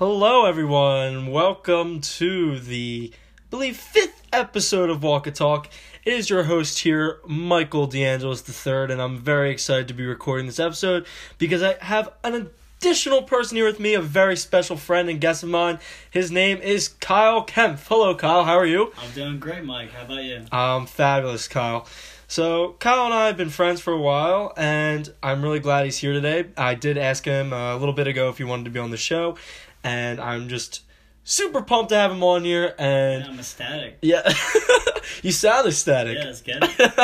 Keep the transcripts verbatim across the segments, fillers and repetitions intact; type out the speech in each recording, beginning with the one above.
Hello, everyone. Welcome to the, I believe, fifth episode of Walk a Talk. It is your host here, Michael DeAngelis the third, and I'm very excited to be recording this episode because I have an additional person here with me, a very special friend and guest of mine. His name is Kyle Kempf. Hello, Kyle. How are you? I'm doing great, Mike. How about you? I'm fabulous, Kyle. So, Kyle and I have been friends for a while, and I'm really glad he's here today. I did ask him a little bit ago if he wanted to be on the show, and I'm just super pumped to have him on here. And Yeah, I'm ecstatic. Yeah, you sound ecstatic. Yeah, let's get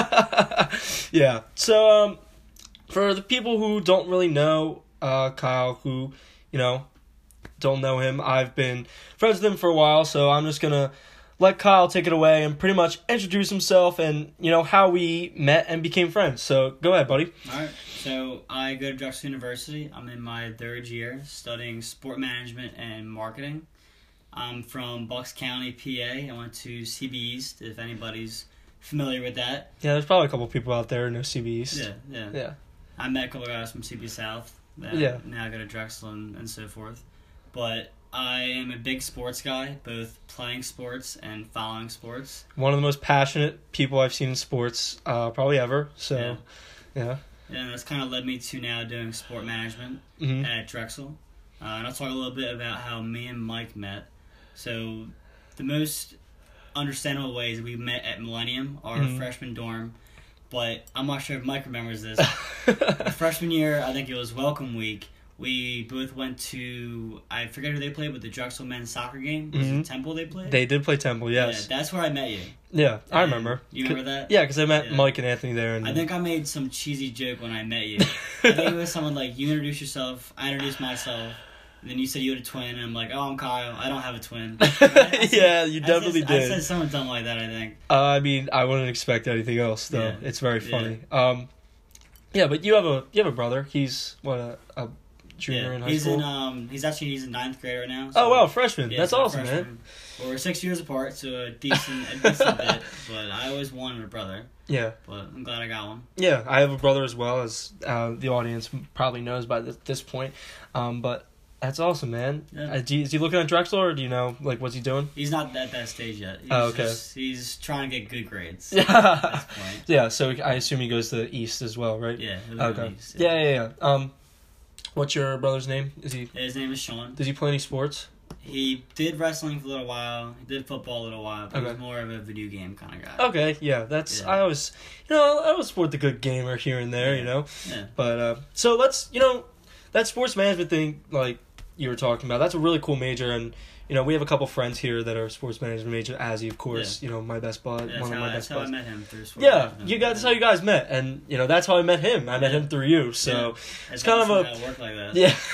it. Yeah. So, um, for the people who don't really know uh, Kyle, who, you know, don't know him, I've been friends with him for a while, so I'm just going to let Kyle take it away and pretty much introduce himself and, you know, how we met and became friends. So, go ahead, buddy. All right. So, I go to Drexel University. I'm in my third year studying sport management and marketing. I'm from Bucks County, P A. I went to C B East, if anybody's familiar with that. Yeah, there's probably a couple people out there who know C B East. Yeah, yeah. Yeah. I met a couple guys from C B South. That Yeah. Now I go to Drexel and, and so forth. But I am a big sports guy, both playing sports and following sports. One of the most passionate people I've seen in sports uh, probably ever. So, yeah. yeah. Yeah, and that's kind of led me to now doing sport management Mm-hmm. at Drexel. Uh, and I'll talk a little bit about how me and Mike met. So, the most understandable ways we met at Millennium, our Mhm. freshman dorm. But I'm not sure if Mike remembers this. Freshman year, I think it was welcome week. We both went to, I forget who they played, but the Drexel men's soccer game. Was Mhm. it Temple they played? They did play Temple, yes. Yeah, that's where I met you. Yeah, I And remember. You remember that? Yeah, because I met Yeah. Mike and Anthony there. And I think I made some cheesy joke when I met you. I think it was someone like, you introduce yourself, I introduced myself, and then you said you had a twin, and I'm like, oh, I'm Kyle, I don't have a twin. I said- Yeah, you I definitely said, did. I said something dumb like that, I think. Uh, I mean, I wouldn't expect anything else, though. Yeah. It's very funny. Um, yeah, but you have a you have a brother. He's what a, a junior Yeah, in high he's school. in um he's actually he's in ninth grade right now. Oh wow, freshman. yeah, That's so awesome, freshman. man. Well, we're six years apart, so a decent a decent bit. But I always wanted a brother, Yeah, but I'm glad I got one. yeah. I have a brother as well, as uh, the audience probably knows by this, this point. Um, but that's awesome, man. Yeah. Uh, do you, is he looking at Drexel, or do you know like what's he doing? He's not at that stage yet. He's Oh, okay. Just, he's trying to get good grades. Yeah. At this point. Yeah. So I assume he goes to East as well, right? Yeah. he'll go Okay. East, Yeah, yeah, yeah. Um, what's your brother's name? Is he? His name is Sean. Does he play any sports? He did wrestling for a little while. He did football a little while. But Okay. he's more of a video game kind of guy. Okay, yeah, that's Yeah. I always, you know, I always support the good gamer here and there, Yeah. you know. Yeah. But uh, so let's, you know, that sports management thing, like you were talking about, that's a really cool major, and you know, we have a couple friends here that are sports management major. Azzy, of course, you know, my best bud, Yeah, that's one of how, my that's best how I buds. met him through sports. Yeah, management. you guys, that's how you guys met, and you know, that's how I met him. I met Yeah. him through you, so It's it's kind of awesome a- how it worked like that.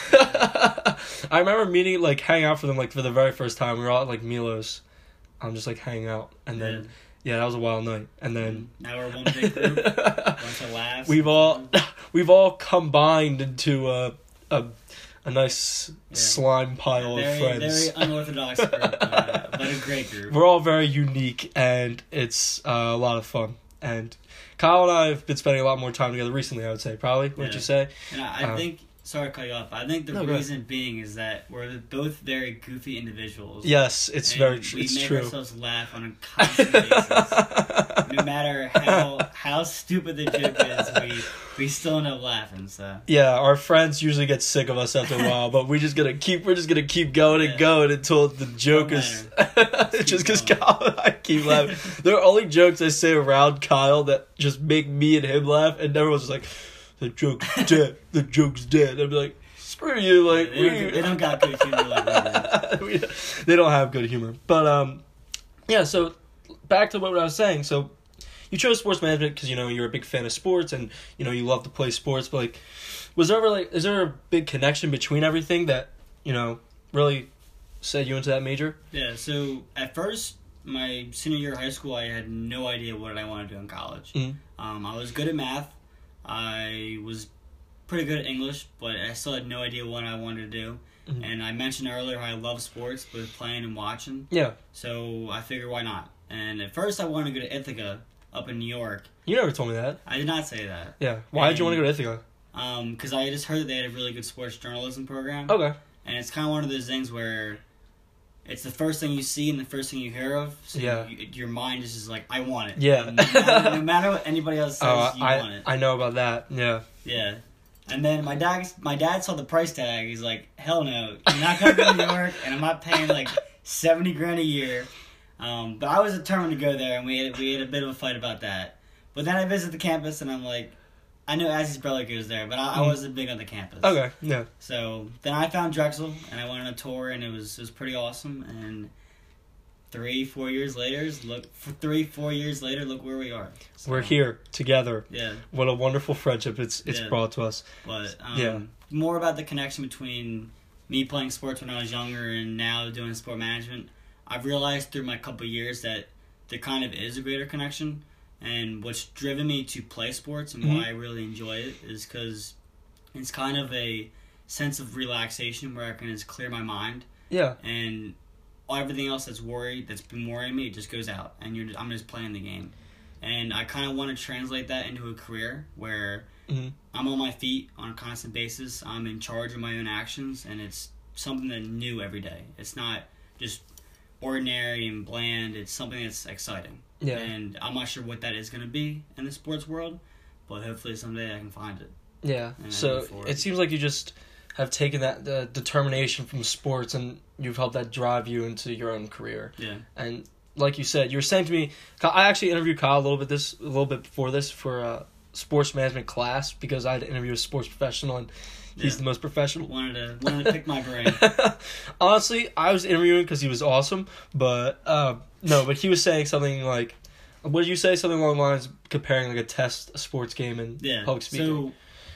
yeah. I remember meeting, like, hanging out for them, like, for the very first time. We were all at, like, Milo's. I'm just, like, hanging out. And then, yeah, that was a wild night. And then... Now we're one big group. Bunch of laughs. we've all, we've all combined into a, a, a nice Yeah. slime pile very, of friends. Very unorthodox group, uh, but a great group. We're all very unique, and it's uh, a lot of fun. And Kyle and I have been spending a lot more time together recently, I would say, probably. Wouldn't Yeah. you say? And I, I Um, think, sorry to cut you off, I think the No, go ahead. reason being is that we're both very goofy individuals. Yes, it's and very true. We It's make true. ourselves laugh on a constant basis. No matter how how stupid the joke is, we we still end up laughing. So Yeah, our friends usually get sick of us after a while, but we just gonna keep. We're just gonna keep going and Yeah. going until the joke No is. keep just because going. Kyle and I keep laughing. There are only jokes I say around Kyle that just make me and him laugh, and everyone's just like, "The joke's dead. The joke's dead." I'd be like, "Screw you!" Like they, don't, they don't got good humor like we do. we, they don't have good humor. But um, yeah. So back to what I was saying. So you chose sports management because you know you're a big fan of sports and you know you love to play sports. But like, was there ever like, is there a big connection between everything that you know really set you into that major? Yeah. So at first, my senior year of high school, I had no idea what I wanted to do in college. Mhm. Um, I was good at math. I was pretty good at English, but I still had no idea what I wanted to do. Mhm. And I mentioned earlier how I love sports, both playing and watching. Yeah. So I figured, why not? And at first, I wanted to go to Ithaca up in New York. You never told me that. I did not say that. Yeah. Why did you want And- to go to Ithaca? Um, because I just heard that they had a really good sports journalism program. Okay. and it's kind of one of those things where it's the first thing you see and the first thing you hear of. So yeah. you, your mind is just like, I want it. Yeah. No matter, no matter what anybody else says, Oh, you I, want it. I know about that. Yeah. Yeah. And then my dad, my dad saw the price tag. He's like, hell no, you're not going to New York, and I'm not paying like seventy grand a year. Um, but I was determined to go there, and we had, we had a bit of a fight about that. But then I visited the campus, and I'm like, I know Azzy's brother goes there, but I, I wasn't big on the campus. Okay, yeah. So then I found Drexel, and I went on a tour, and it was it was pretty awesome. And three, four years later, look, three, four years later, look where we are. So, We're here together. Yeah. What a wonderful friendship it's it's Yeah. brought to us. But um, Yeah. more about the connection between me playing sports when I was younger and now doing sport management. I've realized through my couple years that there kind of is a greater connection. And what's driven me to play sports and Mhm. why I really enjoy it is because it's kind of a sense of relaxation where I can just clear my mind. Yeah. And everything else that's worried, that's been worrying me, it just goes out. And you're, I'm just playing the game. And I kind of want to translate that into a career where Mm-hmm. I'm on my feet on a constant basis. I'm in charge of my own actions, and it's something that's new every day. It's not just ordinary and bland. It's something that's exciting. Yeah. And I'm not sure what that is going to be in the sports world, but hopefully someday I can find it. Yeah. And I So look forward. it seems like you just have taken that the determination from sports and you've helped that drive you into your own career. Yeah. And like you said, you were saying to me, I actually interviewed Kyle a little bit this a little bit before this for a sports management class because I had to interview a sports professional and he's Yeah. the most professional. Wanted to wanted to pick my brain. Honestly, I was interviewing because he was awesome, but uh, no, but he was saying something like, what did you say? Something along the lines of comparing like a test, a sports game, and Yeah. public speaking. So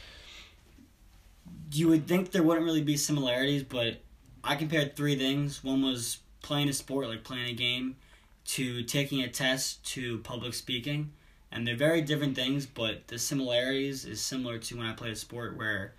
you would think there wouldn't really be similarities, but I compared three things. One was playing a sport, like playing a game, to taking a test, to public speaking. And they're very different things, but the similarities is similar to when I played a sport where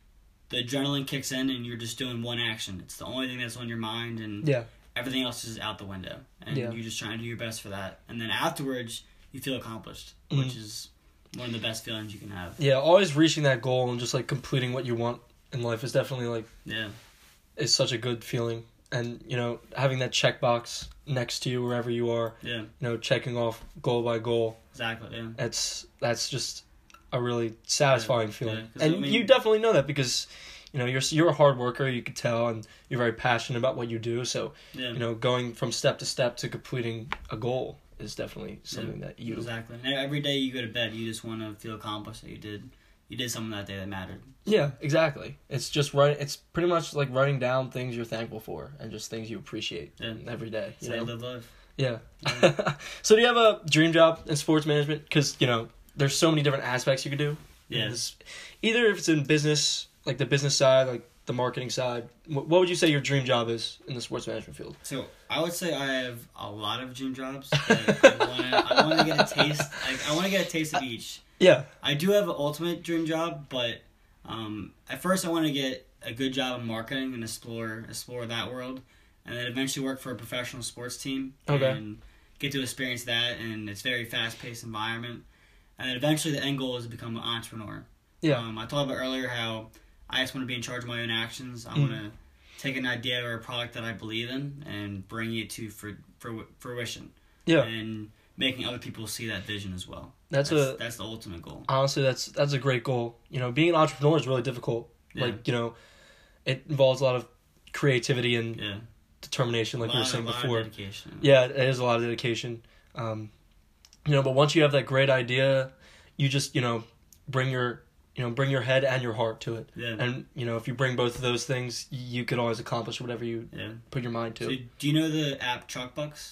the adrenaline kicks in and you're just doing one action. It's the only thing that's on your mind, and yeah, everything else is out the window. And Yeah. you're just trying to do your best for that. And then afterwards, you feel accomplished, Mhm. which is one of the best feelings you can have. yeah, always reaching that goal and just like completing what you want in life is definitely like Yeah. is such a good feeling. And you know, having that checkbox next to you wherever you are, Yeah. you know, checking off goal by goal. Exactly, yeah. That's that's just a really satisfying Yeah, feeling, yeah, 'cause and I mean- you definitely know that because you know you're you're a hard worker. You could tell, and you're very passionate about what you do. So Yeah. you know, going from step to step to completing a goal is definitely something that you. Exactly. And every day you go to bed, you just want to feel accomplished that you did you did something that day that mattered. Yeah, exactly. It's just right. It's pretty much like writing down things you're thankful for and just things you appreciate Yeah. every day. You Say know? live life. Yeah. Yeah. So do you have a dream job in sports management? Because, you know, there's so many different aspects you could do. Yeah. This, either if it's in business, like the business side, like the marketing side, what, what would you say your dream job is in the sports management field? So I would say I have a lot of dream jobs. That I want to. I want to get a taste. Like I want to get a taste of each. Yeah. I do have an ultimate dream job, but um, at first I want to get a good job in marketing and explore explore that world, and then eventually work for a professional sports team Okay. and get to experience that. And it's a very fast paced environment. And then eventually the end goal is to become an entrepreneur. Yeah. Um, I talked about earlier how I just want to be in charge of my own actions. I Mm. want to take an idea or a product that I believe in and bring it to fr- fr- fruition. Yeah. And making other people see that vision as well. That's, That's, a that's the ultimate goal. honestly that's that's a great goal. You know, being an entrepreneur is really difficult. Yeah. Like, you know, it involves a lot of creativity and Yeah. determination, like A we were lot- saying a lot of before. dedication. Yeah, it is a lot of dedication. Um, you know, but once you have that great idea, you just, you know, bring your, you know, bring your head and your heart to it. Yeah. And, you know, if you bring both of those things, you could always accomplish whatever you Yeah. put your mind to. So do you know the app Truckbucks?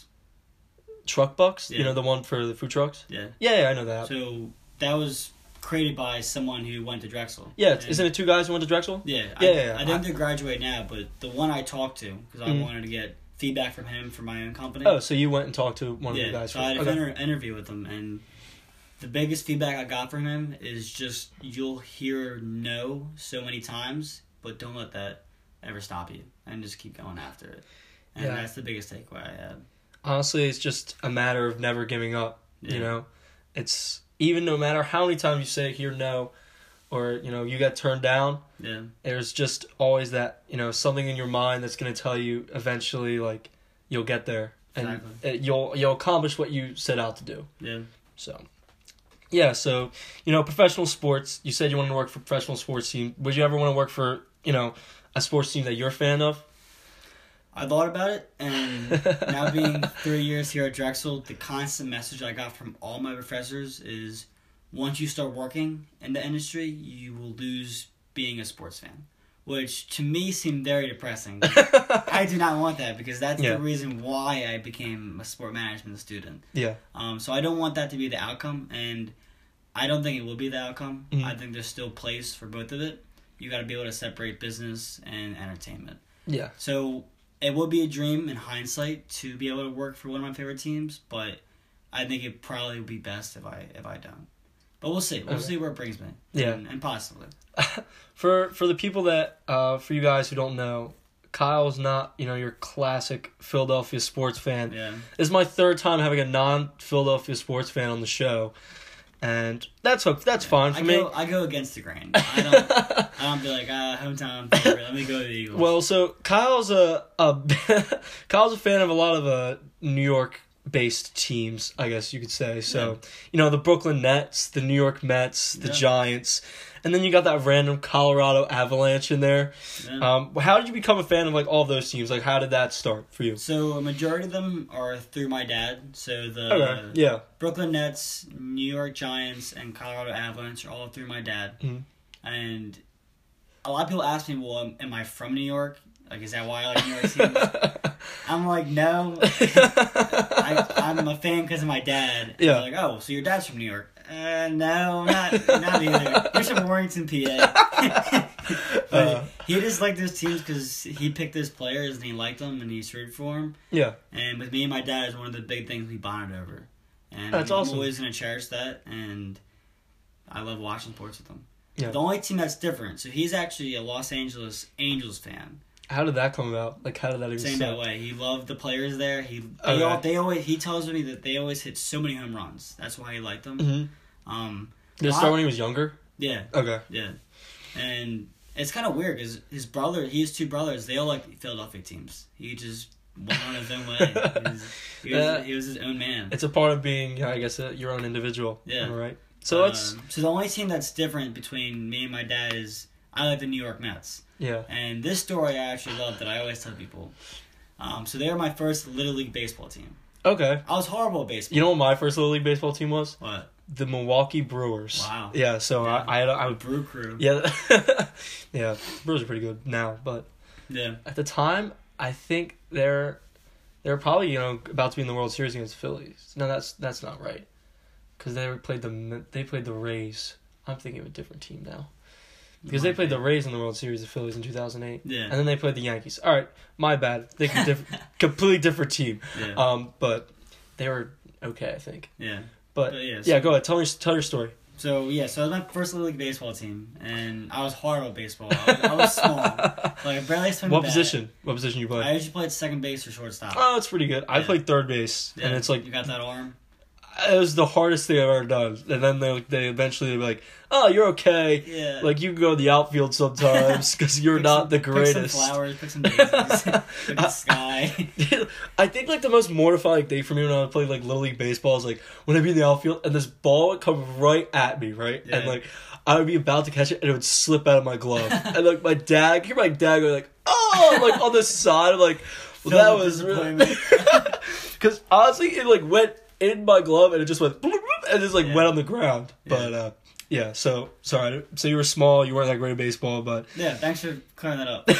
Truck Bucks? You Yeah. know, the one for the food trucks? Yeah. Yeah, yeah, I know that. So that was created by someone who went to Drexel. yeah, it's, And- isn't it two guys who went to Drexel? Yeah. Yeah, I, yeah, yeah. I didn't graduate now, but the one I talked to, because I Mhm. wanted to get feedback from him for my own company. Oh, so you went and talked to one yeah, of the guys. so for, I had okay. an inter- interview with him, and the biggest feedback I got from him is just you'll hear no so many times, but don't let that ever stop you, and just keep going after it. And Yeah. that's the biggest takeaway I had. Honestly, it's just a matter of never giving up. Yeah. You know, it's even no matter how many times you say hear no, or, you know, you get turned down, Yeah. there's just always that, you know, something in your mind that's going to tell you eventually, like, you'll get there. And Exactly. it, you'll you'll accomplish what you set out to do. Yeah. So, yeah, so, you know, professional sports, you said you wanted to work for a professional sports team. Would you ever want to work for, you know, a sports team that you're a fan of? I thought about it, and now being three years here at Drexel, the constant message I got from all my professors is once you start working in the industry, you will lose being a sports fan, which to me seemed very depressing. I do not want that because that's Yeah. the reason why I became a sport management student. Yeah. Um, so I don't want that to be the outcome, and I don't think it will be the outcome. Mhm. I think there's still place for both of it. You got to be able to separate business and entertainment. Yeah. So it would be a dream in hindsight to be able to work for one of my favorite teams, but I think it probably would be best if I if I don't. But we'll see. We'll Okay. see where it brings me. Yeah. And, and possibly. For for the people that, uh, for you guys who don't know, Kyle's not, you know, your classic Philadelphia sports fan. Yeah. This is my third time having a non-Philadelphia sports fan on the show, and that's that's fine for I me. go, I go against the grain. I don't. I don't be like, ah, hometown favorite. Let me go to the Eagles. Well, so Kyle's a, a Kyle's a fan of a lot of uh, New York-based teams, I guess you could say. So, Yeah. you know, the Brooklyn Nets, the New York Mets, the Yeah. Giants, and then you got that random Colorado Avalanche in there. Yeah. Um, how did you become a fan of like all those teams? Like, how did that start for you? So a majority of them are through my dad. So the Okay. Yeah. Brooklyn Nets, New York Giants, and Colorado Avalanche are all through my dad. Mhm. And a lot of people ask me, well, am, am I from New York? Like, is that why I like New York teams? I'm like, no. I, I'm a fan because of my dad. Yeah. They're like, oh, so your dad's from New York? Uh, no, not not either. You're from Warrington, P A. But Uh. he just liked those teams because he picked those players and he liked them and he's rooted for them. Yeah. And with me and my dad is one of the big things we bonded over. And That's I'm awesome. always going to cherish that. And I love watching sports with him. Yeah. The only team that's different, so he's actually a Los Angeles Angels fan. How did that come about? Like, how did that even Same start? that way. He loved the players there. He they, Okay. all, they always he tells me that they always hit so many home runs. That's why he liked them. Mm-hmm. Um, Did it start when he was younger? yeah, Okay. yeah, and it's kind of weird because his brother, he has two brothers. They all like Philadelphia teams. He just went on his own way. He was, he was, Yeah. he was his own man. It's a part of being, I guess, uh, your own individual. Yeah. All right. So let's. Um, so the only team that's different between me and my dad is I like the New York Mets. Yeah. And this story I actually love that I always tell people. Um, so they were my first Little League baseball team. Okay. I was horrible at baseball. You know what my first Little League baseball team was? What? The Milwaukee Brewers. Wow. Yeah. So Yeah. I, I, had a- I The would. Brew Crew. Yeah. Yeah. Brewers are pretty good now, but Yeah. at the time, I think they're they're probably, you know, about to be in the World Series against Phillies. No, that's that's not right, because they played the they played the Rays. I'm thinking of a different team now. Because they played the Rays in the World Series of Phillies in two thousand eight. Yeah. And then they played the Yankees. All right, my bad. They could diff- completely different team. Yeah. Um, but they were okay, I think. yeah. But, But yeah, yeah, so- go ahead. Tell me, tell your story. So yeah, so it was my first Little League baseball team, and I was horrible at baseball. I was, I was small, like I barely swung What the bat. position? What position you play? I usually played second base or shortstop. Oh, it's pretty good. I Yeah. played third base, Yeah. and it's like you got that arm. it was the hardest thing I've ever done. And then they they eventually be like, "Oh, you're okay. Yeah. Like you can go to the outfield sometimes because you're Pick not some- the Pick greatest." some flowers, pick some daisies, look at the sky. I think like the most mortifying thing for me when I played like Little League baseball is like when I'd be in the outfield and this ball would come right at me, right? Yeah. And like I would be about to catch it and it would slip out of my glove. And like my dad, I hear my dad go like, "Oh!" like on the side, I'm like, well, that Filled with was really disappointment. because honestly it like went in my glove and it just went bloop, bloop, and just like Yeah. went on the ground. Yeah. But uh, yeah, so sorry. So you were small, you weren't that great at baseball, but Yeah, thanks for clearing that up.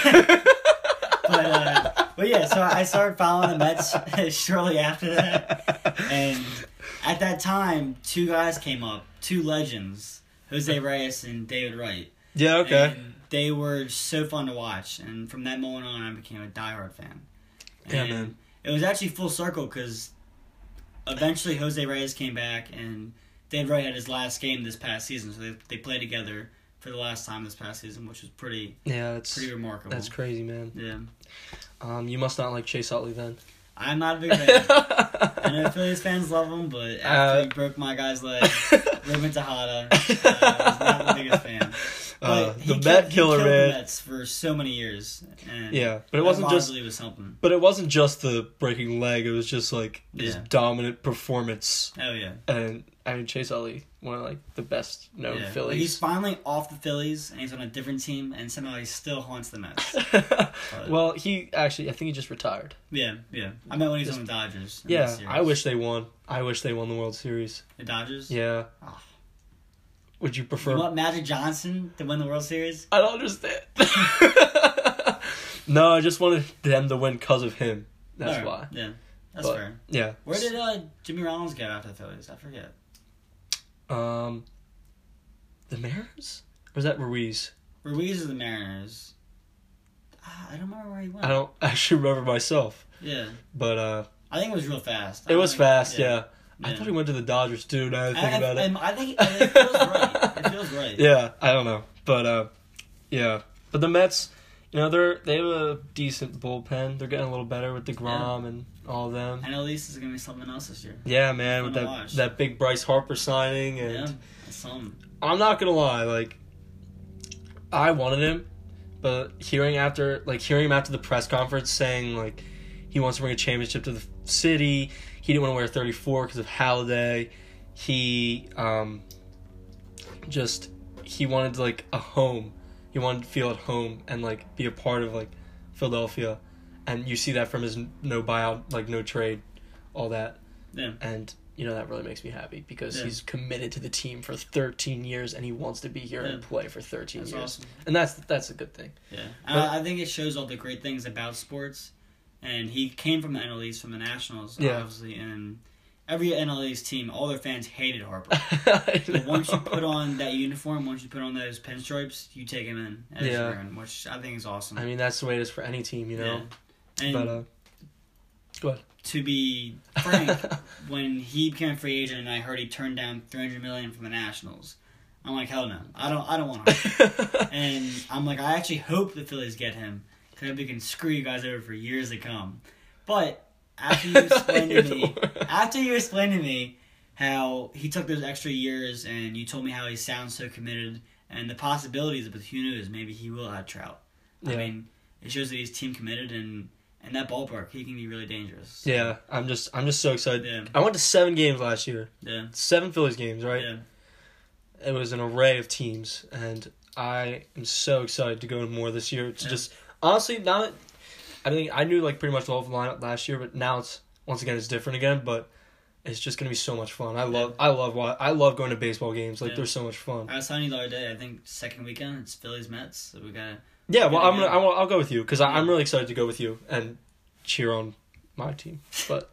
but, uh, but yeah, so I started following the Mets shortly after that. And at that time, two guys came up, two legends, Jose Reyes and David Wright. yeah, okay. And they were so fun to watch. And from that moment on, I became a diehard fan. Yeah, And man. It was actually full circle because eventually Jose Reyes came back and David Wright had his last game this past season. So they, they played together for the last time this past season, which was pretty Yeah, that's pretty remarkable. that's crazy, man. Yeah. Um, you must not like Chase Utley then. I'm not a big fan. I know Phillies fans love him, but after Uh, he broke my guy's leg, Ruben Tejada, uh, I was not the biggest fan. Uh, But the he Met killed, killer, he killed man. the Mets for so many years. And Yeah, but it that wasn't just- rivalry was something. But it wasn't just the breaking leg. It was just like his Yeah. dominant performance. Oh, yeah. And I mean, Chase Utley, one of like the best known yeah. But Phillies. he's finally off the Phillies, and he's on a different team, and somehow he still haunts the Mets. But- Well, he actually, I think he just retired. Yeah, yeah. I meant when he's Just- on the Dodgers. in Yeah, this series. I wish they won. I wish they won the World Series. The Dodgers? Yeah. Oh. Would you prefer? You want Magic Johnson to win the World Series? I don't understand. No, I just wanted them to win because of him. That's Alright, why. Yeah, that's But, fair. Yeah. Where did uh, Jimmy Rollins go after the Phillies? I forget. Um, the Mariners? Or was that Ruiz? Ruiz of the Mariners. Ah, I don't remember where he went. I don't actually remember myself. Yeah. But uh, I think it was real fast. it was I, fast, yeah. I Yeah. thought he went to the Dodgers too, now that I think I, about I, it. I think it feels right. It feels right. Yeah, I don't know. But, uh, yeah. But the Mets, you know, they're they have a decent bullpen. They're getting a little better with DeGrom Yeah. and all of them. And at least it's going to be something else this year. Yeah, man, with Fun to that watch. that big Bryce Harper signing. And Yeah, that's something. I'm not going to lie, like, I wanted him. But hearing after, like, hearing him after the press conference saying, like, he wants to bring a championship to the city. He didn't want to wear thirty-four because of Halladay. He, um, just, he wanted, like, a home. He wanted to feel at home and, like, be a part of, like, Philadelphia. And you see that from his no buyout, like, no trade, all that. Yeah. And, you know, that really makes me happy because Yeah. he's committed to the team for thirteen years and he wants to be here Yeah. and play for thirteen That's years. awesome. And that's that's a good thing. Yeah. But- I, I think it shows all the great things about sports. And he came from the N L East, from the Nationals, Yeah. obviously. And every N L East team, all their fans hated Harper. I But once you know. put on that uniform, once you put on those pinstripes, you take him in as Yeah. your own, which I think is awesome. I mean, that's the way it is for any team, you know? Yeah. And But, uh, go ahead. to be frank, when he became a free agent and I heard he turned down three hundred million dollars from the Nationals, I'm like, hell no. I don't I don't want him. And I'm like, I actually hope the Phillies get him because we can screw you guys over for years to come. But after you explained to You're the me, worst. after you explained to me how he took those extra years and you told me how he sounds so committed and the possibilities, but who knows, maybe he will have Trout. I Yeah. mean, it shows that he's team committed and in that ballpark, he can be really dangerous. Yeah, I'm just I'm just so excited. Yeah. I went to seven games last year. Yeah. Seven Phillies games, right? Yeah. It was an array of teams, and I am so excited to go to more this year. To Yeah. just honestly, now that I think I knew like pretty much all of the lineup last year, but now it's once again it's different again. But it's just gonna be so much fun. I love I love wa- I love going to baseball games. Like Yeah. they're so much fun. I was telling you the other day, I think second weekend, it's Phillies Mets. So we got to. Yeah, well, Yeah, I'm gonna, yeah. I will, I'll go with you because Yeah. I'm really excited to go with you and cheer on my team. But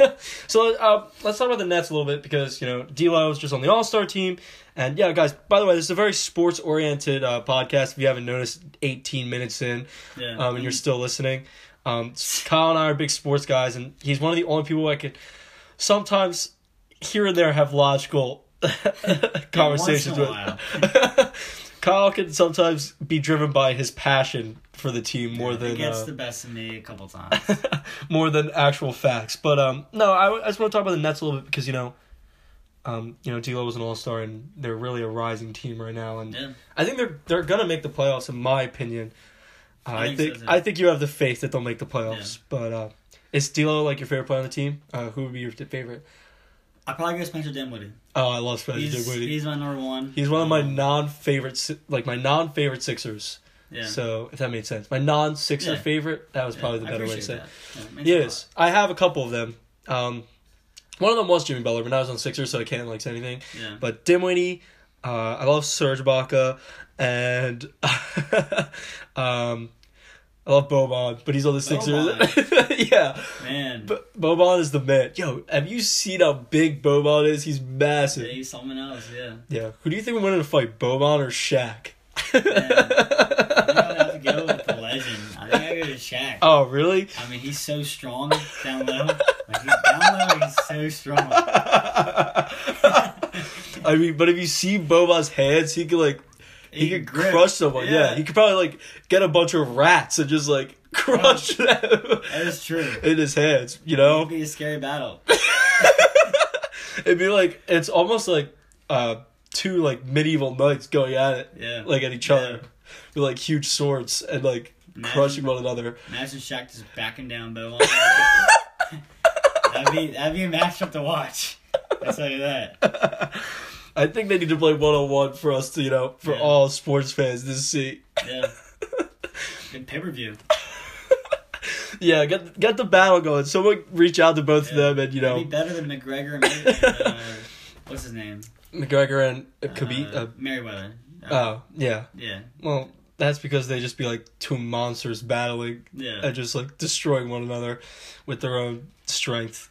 so uh, let's talk about the Nets a little bit because you know D'Lo is just on the All Star team, and yeah, guys. By the way, this is a very sports oriented uh, podcast. If you haven't noticed, eighteen minutes in, Yeah. um, and you're still listening. Um, Kyle and I are big sports guys, and he's one of the only people I could sometimes here and there have logical conversations once in a with. Kyle can sometimes be driven by his passion for the team more He than gets uh, the best of me a couple times. more than actual facts. But um, no, I, I just want to talk about the Nets a little bit because you know, um, you know, D'Lo was an All Star and they're really a rising team right now, and Yeah. I think they're they're gonna make the playoffs in my opinion. Uh, I I think think so, too. I think you have the faith that they'll make the playoffs. But uh, is D'Lo like your favorite player on the team? Uh, who would be your favorite? I'd probably go Spencer Dinwiddie. Oh, I love Spencer He's, Dinwiddie. he's my number one. He's one of my Um, non-favorite, Si- like my non-favorite Sixers. Yeah. So if that made sense, my non-Sixer Yeah. favorite. That was Yeah, probably the I better way to say appreciate it. that. Yeah, it makes a Yes, I have a couple of them. Um, one of them was Jimmy Butler, but I was on Sixers, so I can't like say anything. lot. Yeah. But Dinwiddie, uh, I love Serge Ibaka, and um, I love Boban, but he's on the Sixers. Yeah, Man. but Boban is the man. Yo, have you seen how big Boban is? He's massive. Yeah, he's something else, yeah. Yeah, who do you think would win in a fight, Boban or Shaq? I think I'd have to go with the legend. I think I'd go to Shaq. Oh, really? I mean, he's so strong down low. Like, he's down low, he's so strong. I mean, but if you see Boban's hands, he could like he, He could could grip. crush someone. Yeah. Yeah. he could probably like get a bunch of rats and just like crush them That is true. in his hands. You know? It'd be a scary battle. It'd be like it's almost like uh two like medieval knights going at it, Yeah. like at each Yeah. other with like huge swords and like Imagine- crushing one another. Imagine Shaq just backing down Bowen. that'd be that'd be a matchup to watch. I'll tell you that. I think they need to play one on one for us to, you know, for Yeah. all sports fans to see. Yeah. Good pay per view. Yeah, get get the battle going. Someone reach out to both of Yeah. them and, you know, That'd be better than McGregor and, May- and uh, what's his name? McGregor and uh, Khabib. Uh, Uh, Merriweather. Uh, oh, yeah. yeah. Well, that's because they just be like two monsters battling Yeah. and just like destroying one another with their own strength.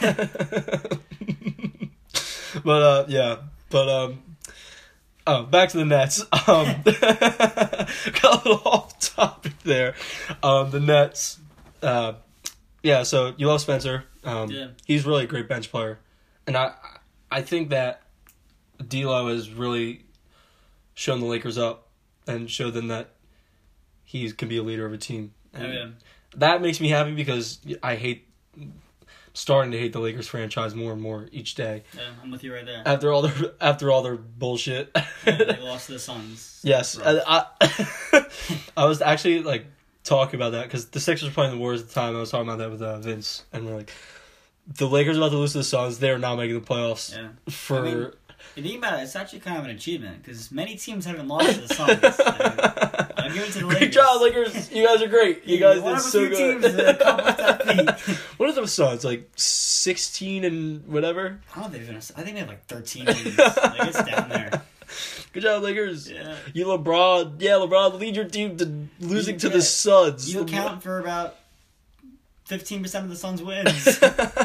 But uh yeah, but um oh, back to the Nets. Um got a little off topic there. Um the Nets uh yeah, so you love Spencer. Um Yeah. he's really a great bench player. And I I think that D'Lo has really shown the Lakers up and showed them that he can be a leader of a team. Oh, And yeah. that makes me happy because I hate starting to hate the Lakers franchise more and more each day. Yeah, I'm with you right there. After all their after all their bullshit. Yeah, they lost to the Suns. Yes, Rough. I, I, I was actually like talking about that because the Sixers were playing the Warriors at the time. I was talking about that with uh, Vince, and we're like, the Lakers are about to lose to the Suns. They're not making the playoffs. Yeah. For I mean, if you think about it, it's actually kind of an achievement because many teams haven't lost to the Suns. So I'll give it to the Lakers. Great job, Lakers! You guys are great. You guys One did of a so few good. teams that accomplished that feat. What are the Suns like? Sixteen and whatever. I don't think they're gonna. I think they have like thirteen wins. Like it's down there. Good job, Lakers. Yeah. You LeBron, yeah, LeBron, lead your team to losing You- to yeah. the Suns. You account for about fifteen percent of the Suns' wins.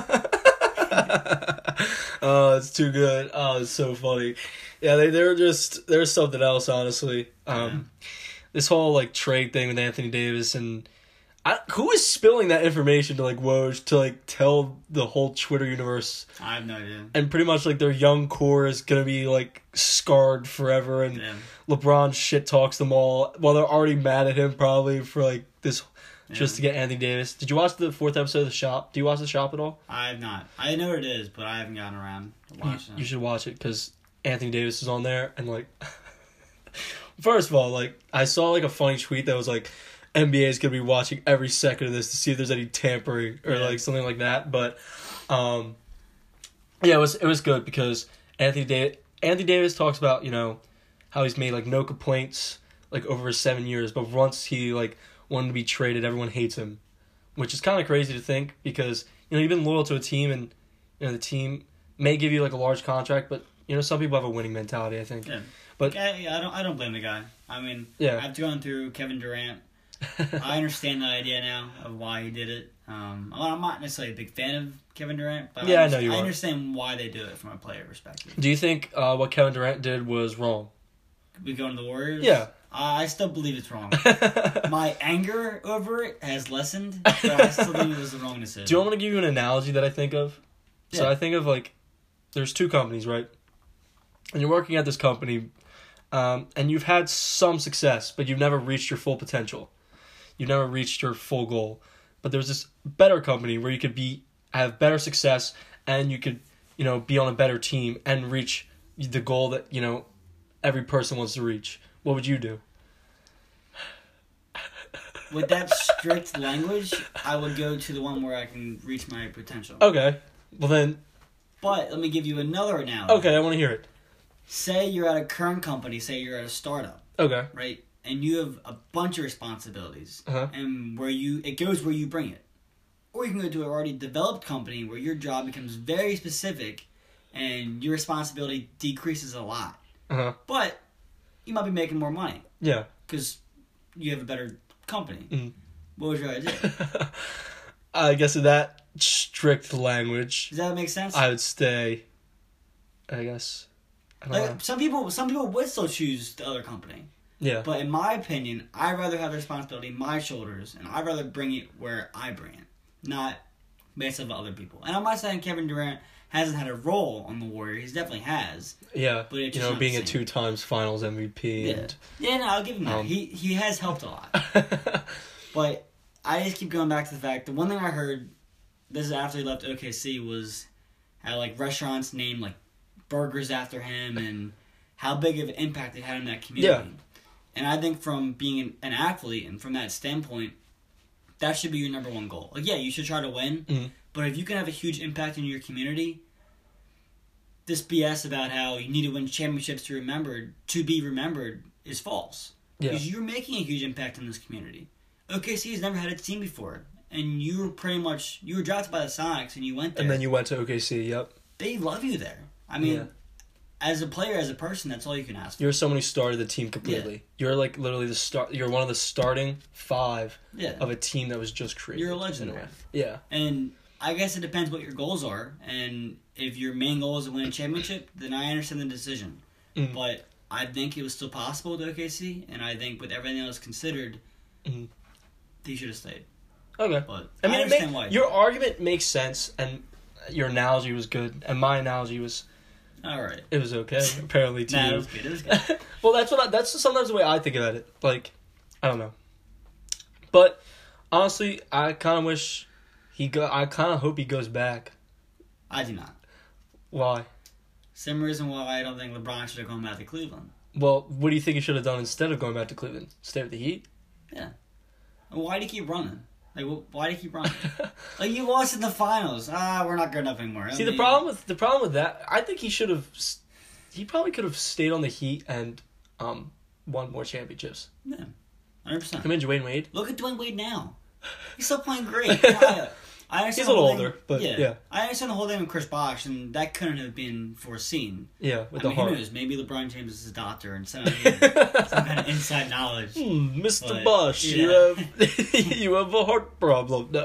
Oh, it's too good. Oh, it's so funny. Yeah, they they're just there's something else, honestly. Um, this whole like trade thing with Anthony Davis and I, who is spilling that information to like Woj to like tell the whole Twitter universe, I have no idea. and pretty much like their young core is gonna be like scarred forever, and Yeah. LeBron shit talks them all while they're already mad at him probably for like this just Yeah. to get Anthony Davis. Did you watch the fourth episode of The Shop? Do you watch The Shop at all? I have not. I know what it is, but I haven't gotten around to You, watching you it. should watch it because Anthony Davis is on there, and like, first of all, like I saw like a funny tweet that was like, N B A is gonna be watching every second of this to see if there's any tampering or Yeah. like something like that. But, um, yeah, it was it was good because Anthony da- Anthony Davis talks about, you know, how he's made like no complaints like over his seven years, but once he like wanted to be traded, everyone hates him, which is kind of crazy to think because you know you've been loyal to a team and you know the team may give you like a large contract, but you know some people have a winning mentality. I think. Yeah. But- I, I don't. I don't blame the guy. I mean, Yeah. I've gone through Kevin Durant. I understand the idea now of why he did it. Um, well, I'm not necessarily a big fan of Kevin Durant, but Yeah, I I, know you I are. understand why they do it from a player perspective. Do you think uh, what Kevin Durant did was wrong? We go to the Warriors. Yeah. I still believe it's wrong. My anger over it has lessened, but I still think it was the wrong decision. Do you want me to give you an analogy that I think of? So Yeah. I think of like, there's two companies, right? And you're working at this company, um, and you've had some success, but you've never reached your full potential. You've never reached your full goal. But there's this better company where you could be have better success, and you could, you know, be on a better team and reach the goal that you know every person wants to reach. What would you do? With that strict language, I would go to the one where I can reach my potential. Okay. Well then, But let me give you another analogy. okay, I want to hear it. Say you're at a current company, say you're at a startup, Okay. right? And you have a bunch of responsibilities. Uh-huh. And where you it goes where you bring it. Or you can go to an already developed company where your job becomes very specific and your responsibility decreases a lot. Uh-huh. But you might be making more money Yeah. because you have a better company. Mm. What was your idea? I guess in that strict language, Does that make sense? I would stay. I guess. I don't know. Like, some people, some people would still choose the other company, Yeah. but in my opinion, I'd rather have the responsibility on my shoulders, and I'd rather bring it where I bring it, not based off of other people. And I'm not saying Kevin Durant hasn't had a role on the Warriors; he definitely has. Yeah. But it's you just know, not being the a same. two times Finals M V P. Yeah, And, yeah, no, I'll give him that. Um, he he has helped a lot, but I just keep going back to the fact the one thing I heard, this is after he left O K C, was how like restaurants named like burgers after him, and how big of an impact it had on that community. Yeah. And I think from being an, an athlete and from that standpoint, that should be your number one goal. Like, yeah, you should try to win, mm-hmm. but if you can have a huge impact in your community, this B S about how you need to win championships to remembered to be remembered is false. Yeah. Because you're making a huge impact in this community. O K C has never had a team before, and you were pretty much you were drafted by the Sonics, and you went there. And then you went to O K C. Yep. They love you there. I mean. Yeah. As a player, as a person, that's all you can ask for. You're someone who started the team completely. Yeah. You're like literally the start. You're one of the starting five yeah. of a team that was just created. You're a legend there. Yeah. And I guess it depends what your goals are. And if your main goal is to win a championship, then I understand the decision. Mm. But I think it was still possible with O K C, and I think with everything else considered, mm. he should have stayed. Okay. But I mean, I understand make, why. Your argument makes sense, and your analogy was good, and my analogy was. All right. It was okay, apparently, to nah, you. it was good. It was good. Well, that's what I, that's sometimes the way I think about it. Like, I don't know. But, honestly, I kind of wish he go. I kind of hope he goes back. I do not. Why? Same reason why I don't think LeBron should have gone back to Cleveland. Well, what do you think he should have done instead of going back to Cleveland? Stay with the Heat? Yeah. Why do you keep running? Like, why do you keep running? Like, you lost in the finals. Ah, we're not good enough anymore. See, I the mean, problem with the problem with that, I think he should have. He probably could have stayed on the Heat and um won more championships. Yeah, one hundred percent. I mean, Dwayne Wade. Look at Dwayne Wade now. He's still playing great. I, I He's a little older, thing, but yeah. yeah. I understand the whole thing with Chris Bosh, and that couldn't have been foreseen. Yeah, with I the mean, heart. Who knows? Maybe LeBron James is his doctor and some, some kind of inside knowledge. Hmm, Mister But, Bosh, yeah. you have you have a heart problem. No.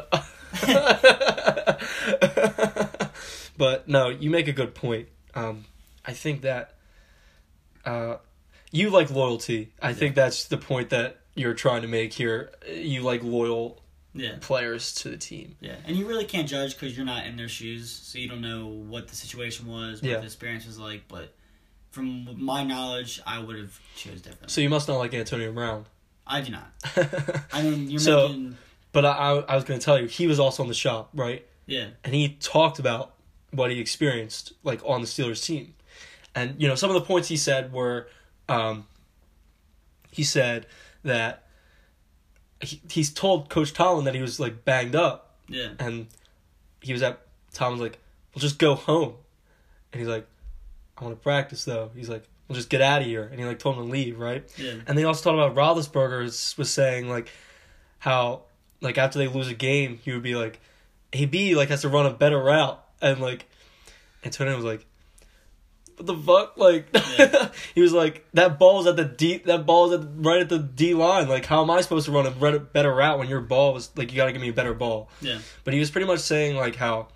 But no, you make a good point. Um, I think that uh, you like loyalty. I yeah. think that's the point that you're trying to make here. You like loyal yeah. players to the team. Yeah, and you really can't judge because you're not in their shoes, so you don't know what the situation was, what yeah. the experience was like. But from my knowledge, I would have chose differently. So you must not like Antonio Brown. I do not. I mean, you're so, making... But I, I was going to tell you, he was also on the shop, right? Yeah. And he talked about what he experienced, like, on the Steelers team. And, you know, some of the points he said were, um, he said that he, he's told Coach Tomlin that he was, like, banged up. Yeah. And he was at, Tomlin's like, well, just go home. And he's like, I want to practice, though. He's like, well, just get out of here. And he, like, told him to leave, right? Yeah. And they also talked about Roethlisberger was, was saying, like, how, like, after they lose a game, he would be like, A B, like, has to run a better route. And, like, Antonio was like, what the fuck? Like, yeah. He was like, that ball's at the D, that ball's at, right at the D line. Like, how am I supposed to run a better route when your ball was, like, you gotta give me a better ball? Yeah. But he was pretty much saying, like, how,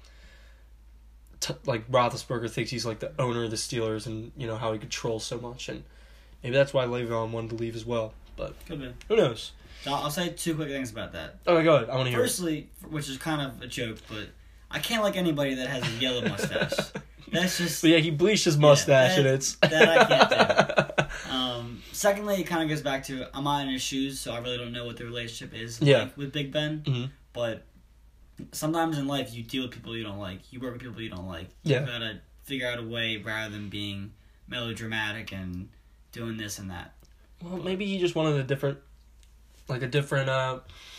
t- like, Roethlisberger thinks he's, like, the owner of the Steelers and, you know, how he controls so much. And maybe that's why Le'Veon wanted to leave as well. But could be. Who knows? So I'll say two quick things about that. Okay, go ahead. I want to hear Firstly, it. which is kind of a joke, but I can't like anybody that has a yellow mustache. That's just... But yeah, he bleached his mustache, yeah, that, and it's... that I can't do. Um, secondly, it kind of goes back to, I'm not in his shoes, so I really don't know what the relationship is yeah. like with Big Ben. Mm-hmm. But sometimes in life, you deal with people you don't like. You work with people you don't like. You yeah. gotta figure out a way rather than being melodramatic and doing this and that. Well, but, maybe he just wanted a different... Like a different, uh,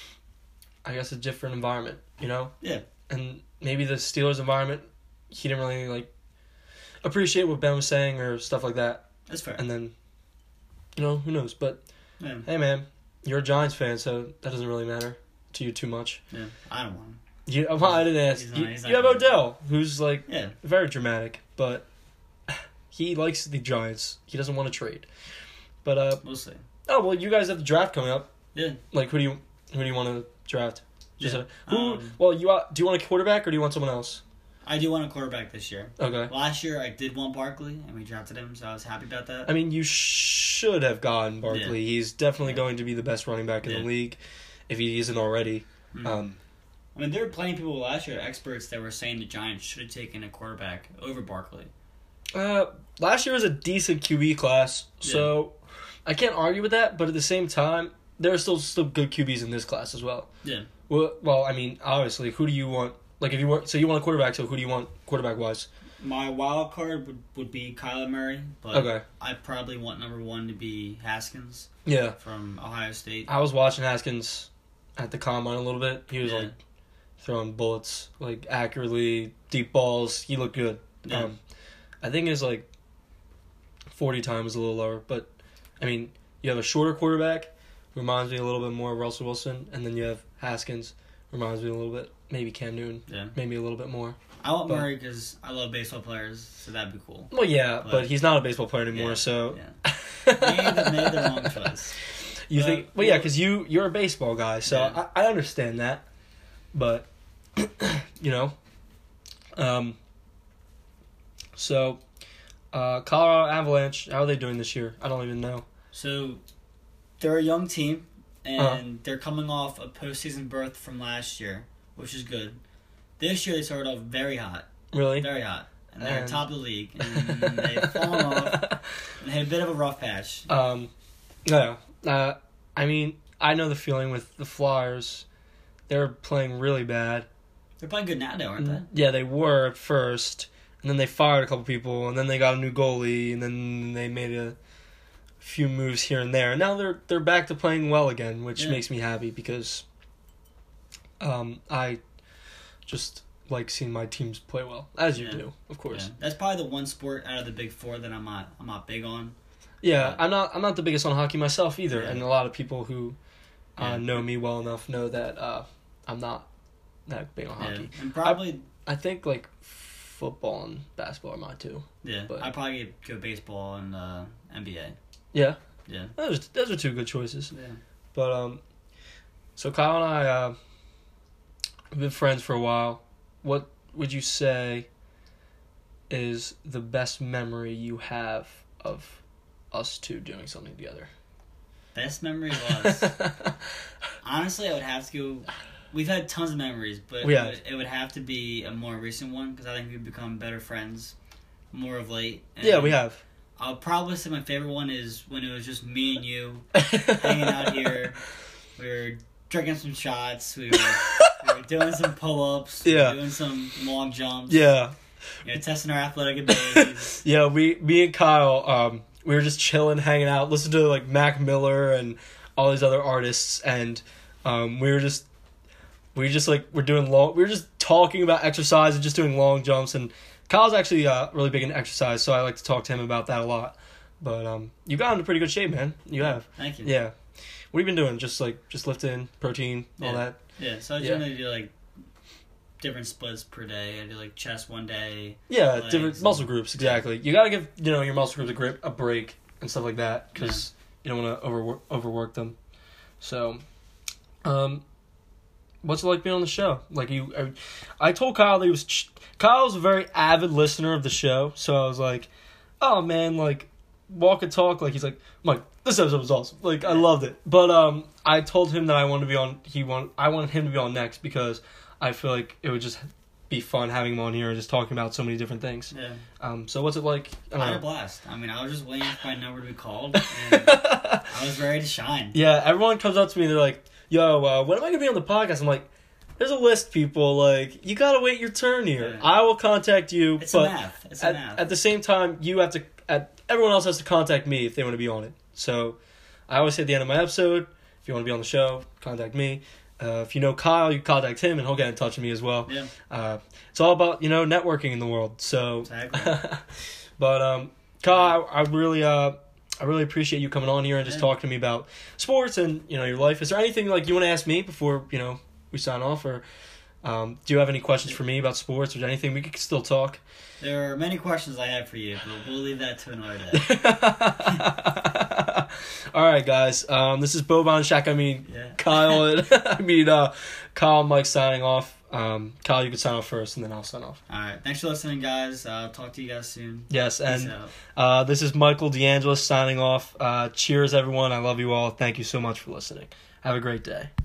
I guess a different environment, you know? Yeah. And maybe the Steelers environment, he didn't really, like, appreciate what Ben was saying or stuff like that. That's fair. And then, you know, who knows? But, yeah. Hey, man, you're a Giants fan, so that doesn't really matter to you too much. Yeah, I don't want him. You, well, I didn't ask. Not, you you have Odell, who's, like, yeah. very dramatic, but he likes the Giants. He doesn't want to trade. But, uh... We'll see. Oh, well, you guys have the draft coming up. Yeah. Like, who do you who do you want to draft? Just yeah. a, who? Um, well, you uh, do you want a quarterback or do you want someone else? I do want a quarterback this year. Okay. Last year I did want Barkley, and we drafted him, so I was happy about that. I mean, you should have gotten Barkley. Yeah. He's definitely yeah. going to be the best running back in yeah. the league, if he isn't already. Mm-hmm. Um, I mean, there were plenty of people last year, experts, that were saying the Giants should have taken a quarterback over Barkley. Uh, last year was a decent Q B class, so yeah. I can't argue with that. But at the same time, there are still still good Q Bs in this class as well. Yeah. Well, well, I mean, obviously, who do you want Like if you were, so you want a quarterback. So who do you want quarterback wise? My wild card would, would be Kyler Murray, but Okay. I probably want number one to be Haskins Yeah. from Ohio State. I was watching Haskins at the combine a little bit. He was Yeah. like throwing bullets like accurately, deep balls. He looked good. Yeah. Um, I think his like forty time was a little lower, but I mean, you have a shorter quarterback, who reminds me a little bit more of Russell Wilson, and then you have Haskins, reminds me a little bit, maybe Cam Newton, Yeah. maybe a little bit more. I want But- Murray because I love baseball players, so that'd be cool. Well, yeah, but, But- he's not a baseball player anymore, Yeah, so. Yeah. Made the, made the wrong choice. You But- think, well, yeah, because you you're a baseball guy, so Yeah. I, I understand that, but you know, um, so uh, Colorado Avalanche, how are they doing this year? I don't even know. So, they're a young team, and Uh-huh. they're coming off a postseason berth from last year, which is good. This year they started off very hot, Really? very hot, and they're And- top of the league. And they've fallen off and had a bit of a rough patch. Um, no, uh, I mean, I know the feeling with the Flyers. They're playing really bad. They're playing good now, though, aren't they? Yeah, they were at first, and then they fired a couple people, and then they got a new goalie, and then they made a few moves here and there. And now they're they're back to playing well again, which Yeah. makes me happy because um, I just like seeing my teams play well, as you Yeah. do, of course. Yeah. That's probably the one sport out of the big four that I'm not I'm not big on. Yeah, Yeah. I'm not I'm not the biggest on hockey myself either, Yeah. and a lot of people who uh, Yeah. know me well enough know that uh, I'm not that big on Yeah. hockey. And probably I think like football and basketball are mine too. yeah. but- I'd probably go baseball and uh, N B A. Yeah, Yeah. those those are two good choices. Yeah. But um, so Kyle and I uh, have been friends for a while. What would you say is the best memory you have of us two doing something together? Best memory was honestly I would have to go. We've had tons of memories, but We it have. would, it would have to be a more recent one because I think we've become better friends more of late. And Yeah, we have. I'll probably say my favorite one is when it was just me and you hanging out here. We were drinking some shots. We were, we were doing some pull-ups. We Yeah. were doing some long jumps. Yeah, You know, testing our athletic abilities. yeah. We, me and Kyle, um, we were just chilling, hanging out, listening to like Mac Miller and all these other artists, and um, we were just, we just like we're doing long. We were just talking about exercise and just doing long jumps. And Kyle's actually uh, really big into exercise, so I like to talk to him about that a lot. But um, you got into pretty good shape, man. You have. Thank you. Yeah. What have you been doing? Just like just lifting, protein, all Yeah. that. Yeah, so I Yeah. generally do like different splits per day. I do like chest one day. Yeah, Legs different and- muscle groups. Exactly. You gotta give you know your muscle groups a grip, a break, and stuff like that because you don't want to overwork overwork them. So, um, what's it like being on the show? Like you, I, I told Kyle that he was. Ch- Kyle's a very avid listener of the show, so I was like, "Oh man, like walk and talk." Like he's like, "Mike, this episode was awesome. Like I loved it." But um, I told him that I wanted to be on. He want I wanted him to be on next because I feel like it would just be fun having him on here and just talking about so many different things. Yeah. Um, so what's it like? I I had a don't know. blast. I mean, I was just waiting for my number to be called, and I was ready to shine. Yeah, everyone comes up to me. They're like, "Yo, uh, when am I gonna be on the podcast?" I'm like, "There's a list, people. Like, you gotta wait your turn here. Yeah. I will contact you, It's but a math. It's a at, math. at the same time, you have to. At everyone else has to contact me if they want to be on it. So, I always say at the end of my episode, if you want to be on the show, contact me. Uh, if you know Kyle, you contact him, and he'll get in touch with me as well. yeah. Uh, it's all about you know networking in the world. So, Exactly. but um, Kyle, I, I really uh, I really appreciate you coming on here and just Yeah. talking to me about sports and you know your life. Is there anything like you want to ask me before you know we sign off, or um, do you have any questions for me about sports or anything? We could still talk. There are many questions I have for you, but we'll leave that to another day. All right, guys. Um, this is Boban Shaq. I mean Yeah. Kyle. And, I mean uh, Kyle and Mike signing off. Um, Kyle, you can sign off first, and then I'll sign off. All right. Thanks for listening, guys. I'll talk to you guys soon. Yes, Peace and out. uh, this is Michael DeAngelis signing off. Uh, cheers, everyone. I love you all. Thank you so much for listening. Have a great day.